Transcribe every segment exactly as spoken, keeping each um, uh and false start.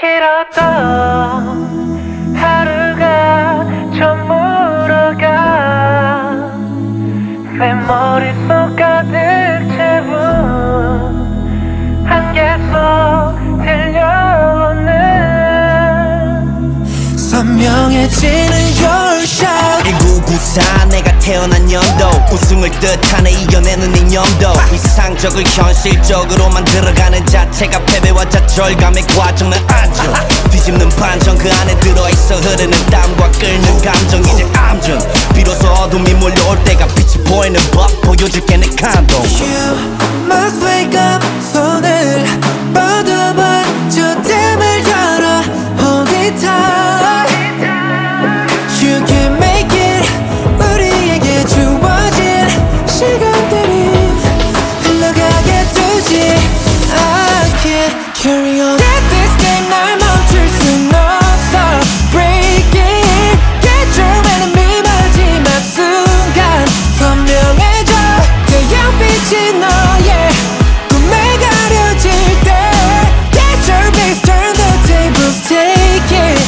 길었던 하루가 저물어가 내 머릿속 가득 채운 한계속 들려오는 선명해지는 your shout 일구구사 내가 태어난 연도 우승을 뜻하네 이겨내는 이념도 이상적을 현실적으로 만들어가는 자체가 패배와 좌절감의 과정은 안전 뒤집는 반전 그 안에 들어있어 흐르는 땀과 끓는 감정 이제 암전 비로소 어둠이 몰려올 때가 빛이 보이는 법 보여줄게 내 감동 You must wake up 손을 뻗어봐 저 댐을 열어 Hold it tight You can make it 우리에게 주어진 시간들이 흘러가게 두지 I can't carry on Let this game 날 멈출 순 없어 Break it Get your enemy 마지막 순간 선명해져 태양빛이 너의 꿈에 가려질 때 Get your base turn the tables take it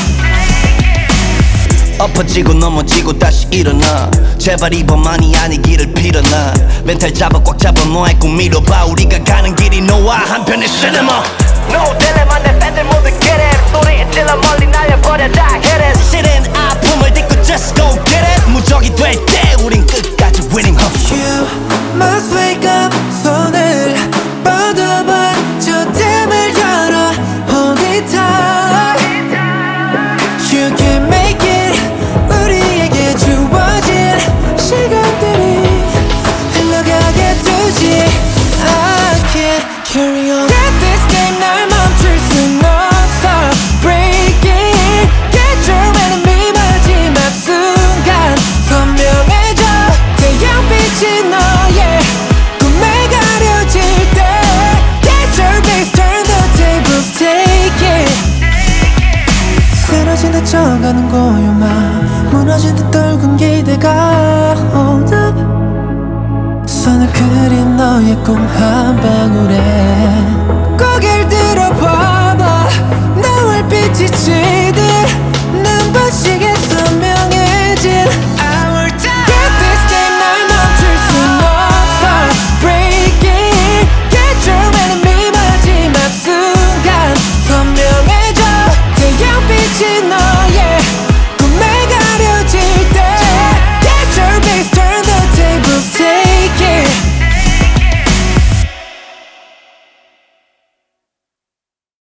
엎어지고 넘어지고 다시 일어나 제발 이번만이 아니기를 빌어나 멘탈 잡아 꽉 잡아 너의 꿈 이뤄봐 우리가 가는 길이 너와 한편의 시네마 No dilemma 내 팬들 모두 get it 소리에 질러 멀리 날려버려 다 hit it 실은 아픔을 딛고 just go get it 무적이 될 때 우린 끝까지 winning huh? You must wake up 손을 뻗어봐 저 댐을 열어 Hold it tight You can make it 우리에게 주어진 시간들이 흘러가게 두지 I can't carry on Let this game 날 멈출 순 없어 Break it Get your enemy 마지막 순간 선명해져 태양빛이 너의 꿈에 가려질 때 Get your base turn the tables take it 쓰러진 듯 져가는 고요함 무너진 듯 떨군 기대가 Hold up 손을 그린 너의 꿈 한 방울에 고개를 들어봐